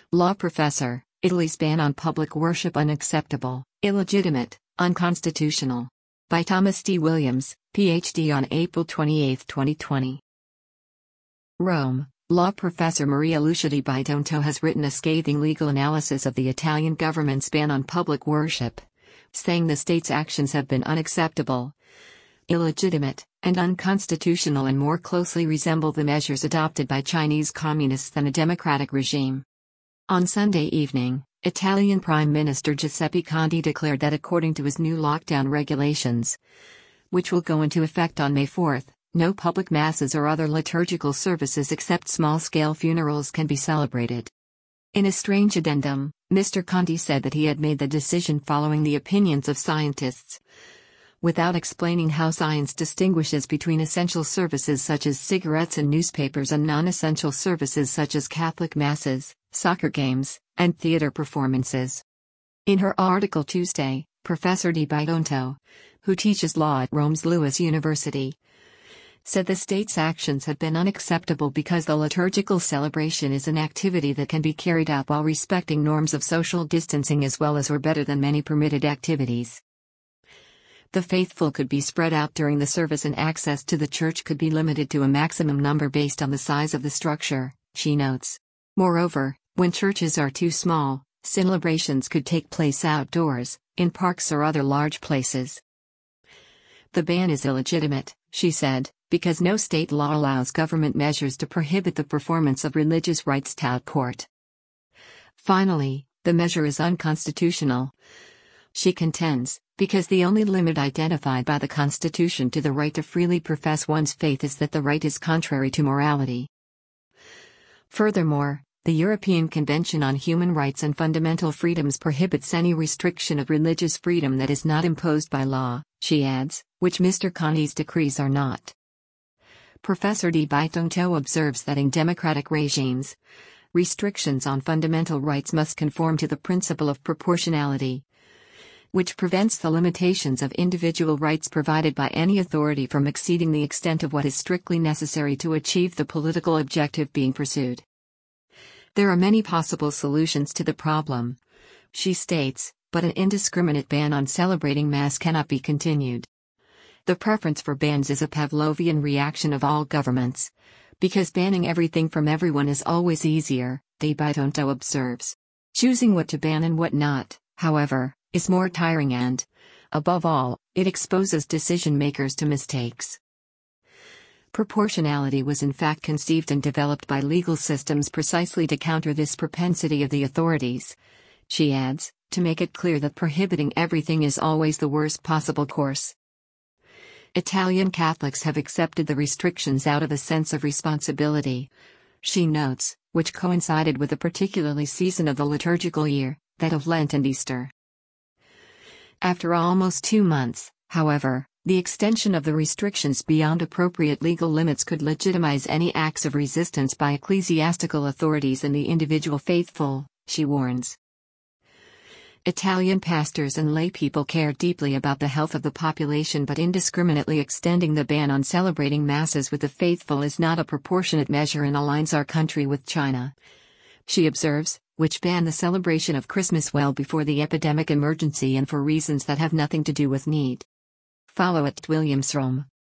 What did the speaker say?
Law professor, Italy's ban on public worship unacceptable, illegitimate, unconstitutional. By Thomas D. Williams, Ph.D. on April 28, 2020. Rome, law professor Maria Lucia Di Bitonto has written a scathing legal analysis of the Italian government's ban on public worship, saying the state's actions have been unacceptable, illegitimate, and unconstitutional and more closely resemble the measures adopted by Chinese communists than a democratic regime. On Sunday evening, Italian Prime Minister Giuseppe Conte declared that according to his new lockdown regulations, which will go into effect on May 4, no public masses or other liturgical services except small-scale funerals can be celebrated. In a strange addendum, Mr. Conte said that he had made the decision following the opinions of scientists, without explaining how science distinguishes between essential services such as cigarettes and newspapers and non-essential services such as Catholic masses, soccer games, and theater performances. In her article Tuesday, Professor Di Bitonto, who teaches law at Rome's Lewis University, said the state's actions have been unacceptable because the liturgical celebration is an activity that can be carried out while respecting norms of social distancing as well as or better than many permitted activities. The faithful could be spread out during the service and access to the church could be limited to a maximum number based on the size of the structure, she notes. Moreover, when churches are too small, celebrations could take place outdoors, in parks or other large places. The ban is illegitimate, she said, because no state law allows government measures to prohibit the performance of religious rites tout court. Finally, the measure is unconstitutional, she contends, because the only limit identified by the Constitution to the right to freely profess one's faith is that the right is contrary to morality. Furthermore, the European Convention on Human Rights and Fundamental Freedoms prohibits any restriction of religious freedom that is not imposed by law, she adds, which Mr. Conte's decrees are not. Professor Di Bitonto observes that in democratic regimes, restrictions on fundamental rights must conform to the principle of proportionality, which prevents the limitations of individual rights provided by any authority from exceeding the extent of what is strictly necessary to achieve the political objective being pursued. There are many possible solutions to the problem, she states, but an indiscriminate ban on celebrating Mass cannot be continued. The preference for bans is a Pavlovian reaction of all governments, because banning everything from everyone is always easier, Di Bitonto observes. Choosing what to ban and what not, however, is more tiring and, above all, it exposes decision-makers to mistakes. Proportionality was in fact conceived and developed by legal systems precisely to counter this propensity of the authorities, she adds, to make it clear that prohibiting everything is always the worst possible course. Italian Catholics have accepted the restrictions out of a sense of responsibility, she notes, which coincided with a particularly season of the liturgical year, that of Lent and Easter. After almost 2 months, however, the extension of the restrictions beyond appropriate legal limits could legitimize any acts of resistance by ecclesiastical authorities and the individual faithful, she warns. Italian pastors and laypeople care deeply about the health of the population, but indiscriminately extending the ban on celebrating masses with the faithful is not a proportionate measure and aligns our country with China, she observes, which banned the celebration of Christmas well before the epidemic emergency and for reasons that have nothing to do with need. Follow @Williams Rome.